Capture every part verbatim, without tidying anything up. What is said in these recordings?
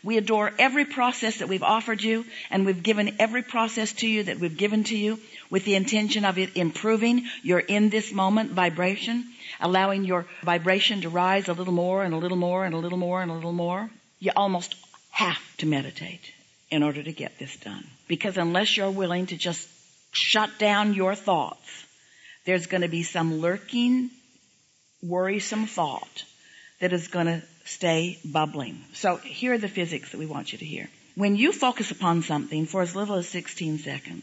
We adore every process that we've offered you, and we've given every process to you that we've given to you with the intention of it improving your in this moment vibration, allowing your vibration to rise a little more and a little more and a little more and a little more. You almost have to meditate in order to get this done. Because unless you're willing to just shut down your thoughts, there's going to be some lurking, worrisome thought that is going to stay bubbling. So here are the physics that we want you to hear. When you focus upon something for as little as sixteen seconds,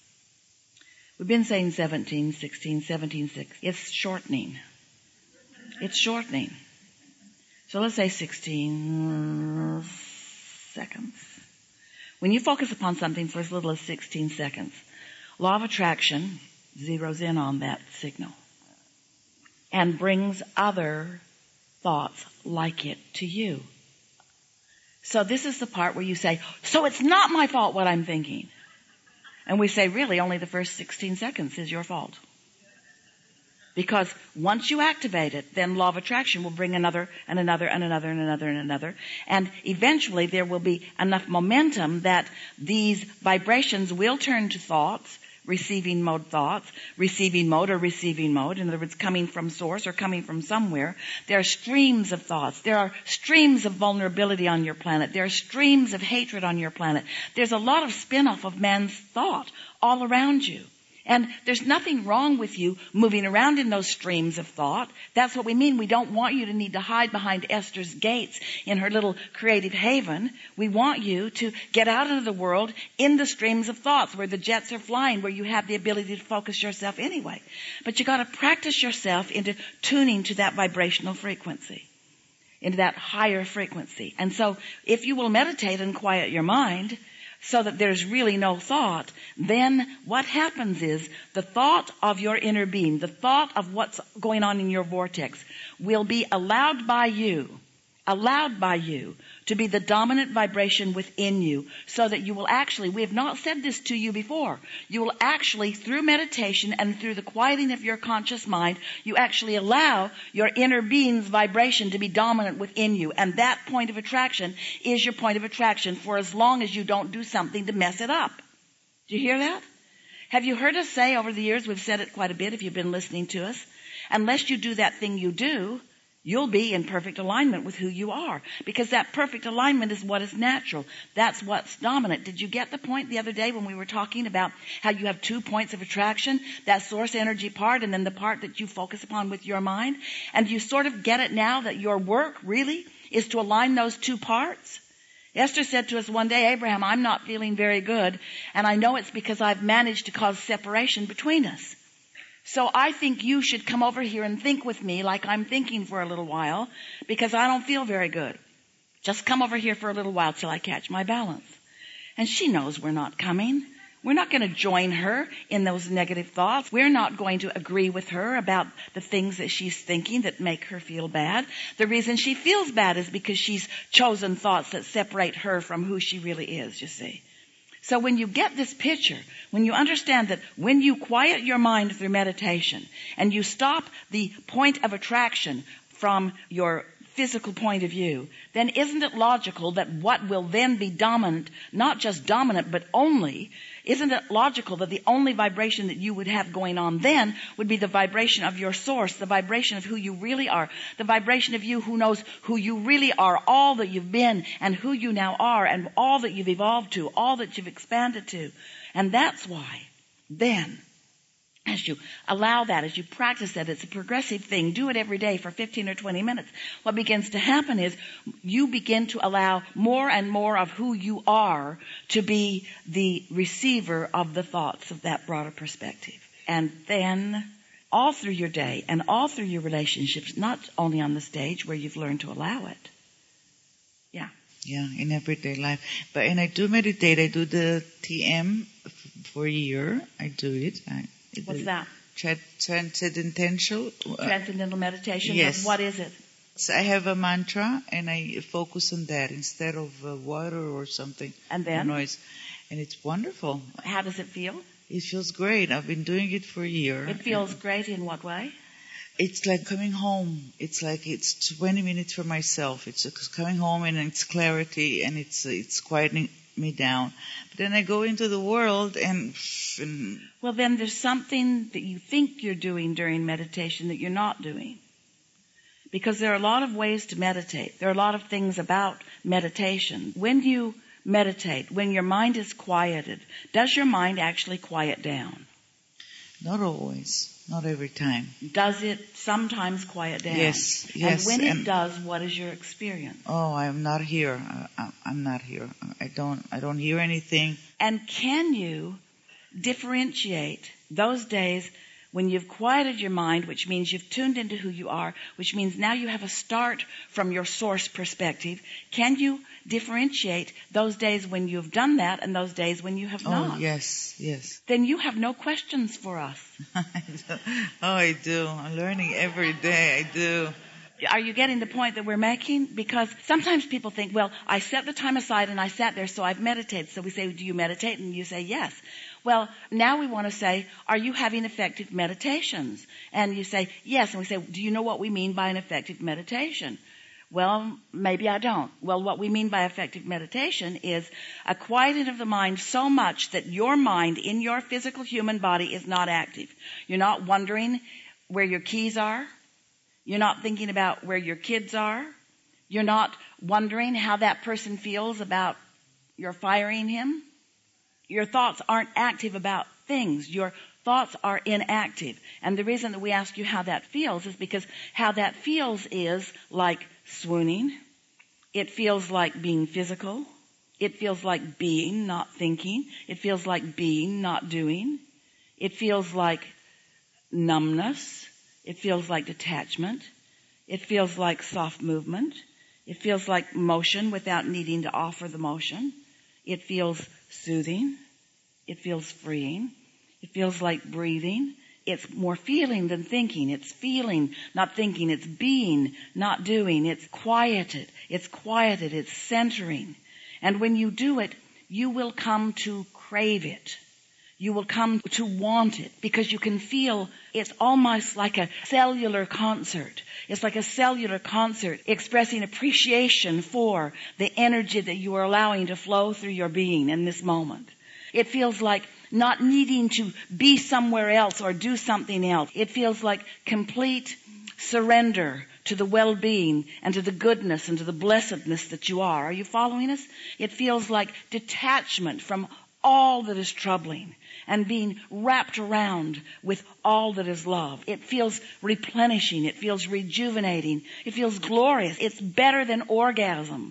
we've been saying seventeen, sixteen, seventeen, six. It's shortening. It's shortening. So let's say sixteen seconds. When you focus upon something for as little as sixteen seconds, law of attraction zeroes in on that signal and brings other thoughts like it to you. So this is the part where you say, so it's not my fault what I'm thinking. And we say, really, only the first sixteen seconds is your fault. Because once you activate it, then law of attraction will bring another and another and another and another and another. And eventually there will be enough momentum that these vibrations will turn to thoughts, receiving mode thoughts, receiving mode or receiving mode. In other words, coming from source or coming from somewhere. There are streams of thoughts. There are streams of vulnerability on your planet. There are streams of hatred on your planet. There's a lot of spin-off of man's thought all around you. And there's nothing wrong with you moving around in those streams of thought. That's what we mean. We don't want you to need to hide behind Esther's gates in her little creative haven. We want you to get out into the world in the streams of thoughts where the jets are flying, where you have the ability to focus yourself anyway. But you got to practice yourself into tuning to that vibrational frequency, into that higher frequency. And so if you will meditate and quiet your mind, so that there's really no thought, then what happens is the thought of your inner being, the thought of what's going on in your vortex will be allowed by you, allowed by you to be the dominant vibration within you, so that you will actually, we have not said this to you before, you will actually, through meditation and through the quieting of your conscious mind, you actually allow your inner being's vibration to be dominant within you. And that point of attraction is your point of attraction for as long as you don't do something to mess it up. Do you hear that? Have you heard us say over the years, we've said it quite a bit if you've been listening to us, unless you do that thing you do, you'll be in perfect alignment with who you are. Because that perfect alignment is what is natural. That's what's dominant. Did you get the point the other day when we were talking about how you have two points of attraction? That source energy part and then the part that you focus upon with your mind? And you sort of get it now that your work really is to align those two parts? Esther said to us one day, Abraham, I'm not feeling very good, and I know it's because I've managed to cause separation between us. So I think you should come over here and think with me like I'm thinking for a little while, because I don't feel very good. Just come over here for a little while till I catch my balance. And she knows we're not coming. We're not going to join her in those negative thoughts. We're not going to agree with her about the things that she's thinking that make her feel bad. The reason she feels bad is because she's chosen thoughts that separate her from who she really is, you see. So when you get this picture, when you understand that when you quiet your mind through meditation and you stop the point of attraction from your physical point of view, then isn't it logical that what will then be dominant, not just dominant, but only, isn't it logical that the only vibration that you would have going on then would be the vibration of your source, the vibration of who you really are, the vibration of you who knows who you really are, all that you've been and who you now are and all that you've evolved to, all that you've expanded to. And that's why then, as you allow that, as you practice that, it's a progressive thing. Do it every day for fifteen or twenty minutes. What begins to happen is you begin to allow more and more of who you are to be the receiver of the thoughts of that broader perspective. And then all through your day and all through your relationships, not only on the stage where you've learned to allow it. Yeah. Yeah, in everyday life. But and I do meditate. I do the T M for a year. I do it. I, What's that? Transcendental. Transcendental meditation? Yes. What is it? So I have a mantra and I focus on that instead of uh, water or something. And then? Noise. And it's wonderful. How does it feel? It feels great. I've been doing it for a year. It feels great in what way? it's like coming home. It's like it's twenty minutes for myself. It's just coming home and it's clarity and it's it's quieting me down. But then I go into the world and, and well, then there's something that you think you're doing during meditation that you're not doing. Because there are a lot of ways to meditate. There are a lot of things about meditation. When you meditate, when your mind is quieted, does your mind actually quiet down? Not always. Not every time. Does it sometimes quiet down? Yes, yes. And when and it does, what is your experience? Oh, I'm not here. I, I'm not here. I don't. I don't hear anything. And can you differentiate those days when you've quieted your mind, which means you've tuned into who you are, which means now you have a start from your source perspective? Can you differentiate those days when you've done that and those days when you have oh, not? Oh, yes, yes. Then you have no questions for us. oh, I do. I'm learning every day. I do. Are you getting the point that we're making? Because sometimes people think, well, I set the time aside and I sat there, so I've meditated. So we say, do you meditate? And you say, yes. Well, now we want to say, are you having effective meditations? And you say, yes. And we say, do you know what we mean by an effective meditation? Well, maybe I don't. Well, what we mean by effective meditation is a quieting of the mind so much that your mind in your physical human body is not active. You're not wondering where your keys are. You're not thinking about where your kids are. You're not wondering how that person feels about your firing him. Your thoughts aren't active about things. Your thoughts are inactive. And the reason that we ask you how that feels is because how that feels is like swooning. It feels like being physical. It feels like being, not thinking. It feels like being, not doing. It feels like numbness. It feels like detachment. It feels like soft movement. It feels like motion without needing to offer the motion. It feels soothing. It feels freeing. It feels like breathing. It's more feeling than thinking. It's feeling, not thinking. It's being, not doing. It's quieted. It's quieted. It's centering. And when you do it, you will come to crave it. You will come to want it because you can feel it's almost like a cellular concert. It's like a cellular concert expressing appreciation for the energy that you are allowing to flow through your being in this moment. It feels like not needing to be somewhere else or do something else. It feels like complete surrender to the well-being and to the goodness and to the blessedness that you are. Are you following us? It feels like detachment from all that is troubling and being wrapped around with all that is love. It feels replenishing. It feels rejuvenating. It feels glorious. It's better than orgasm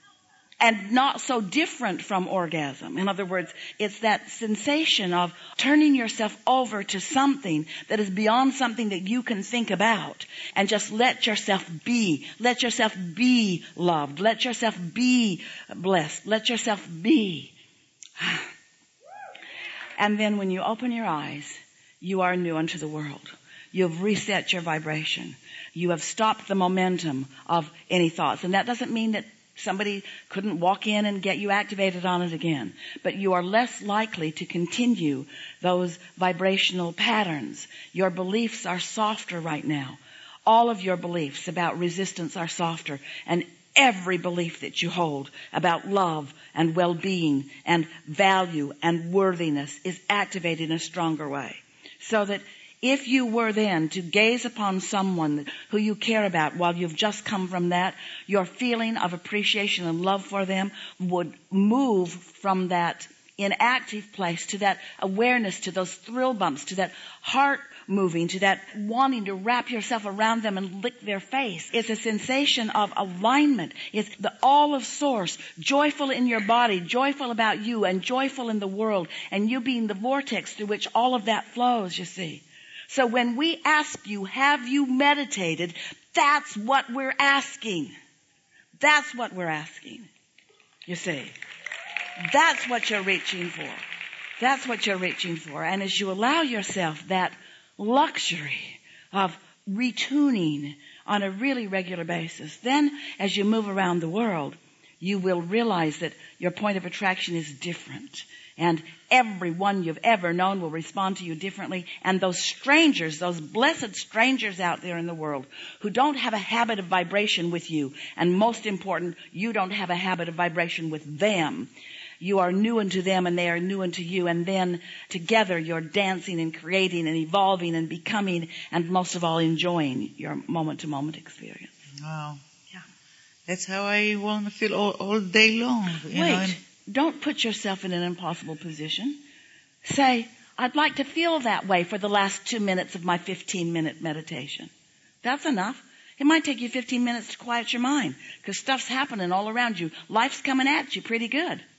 and not so different from orgasm. In other words, it's that sensation of turning yourself over to something that is beyond something that you can think about and just let yourself be. Let yourself be loved. Let yourself be blessed. Let yourself be. And then when you open your eyes, you are new unto the world. You have reset your vibration. You have stopped the momentum of any thoughts. And that doesn't mean that somebody couldn't walk in and get you activated on it again. But you are less likely to continue those vibrational patterns. Your beliefs are softer right now. All of your beliefs about resistance are softer. And every belief that you hold about love and well-being and value and worthiness is activated in a stronger way. So that if you were then to gaze upon someone who you care about while you've just come from that, your feeling of appreciation and love for them would move from that inactive place to that awareness, to those thrill bumps, to that heart moving, to that wanting to wrap yourself around them and lick their face. It's a sensation of alignment. It's the all of source, joyful in your body, joyful about you, and joyful in the world, and you being the vortex through which all of that flows, you see. So when we ask you, have you meditated? That's what we're asking. That's what we're asking. You see. That's what you're reaching for. That's what you're reaching for. And as you allow yourself that luxury of retuning on a really regular basis, then as you move around the world, you will realize that your point of attraction is different. And everyone you've ever known will respond to you differently. And those strangers, those blessed strangers out there in the world who don't have a habit of vibration with you, and most important, you don't have a habit of vibration with them. You are new unto them and they are new unto you. And then together you're dancing and creating and evolving and becoming and most of all enjoying your moment-to-moment experience. Wow. Yeah. That's how I want to feel all, all day long. You Wait. know, and Don't put yourself in an impossible position. Say, I'd like to feel that way for the last two minutes of my fifteen-minute meditation. That's enough. It might take you fifteen minutes to quiet your mind because stuff's happening all around you. Life's coming at you pretty good.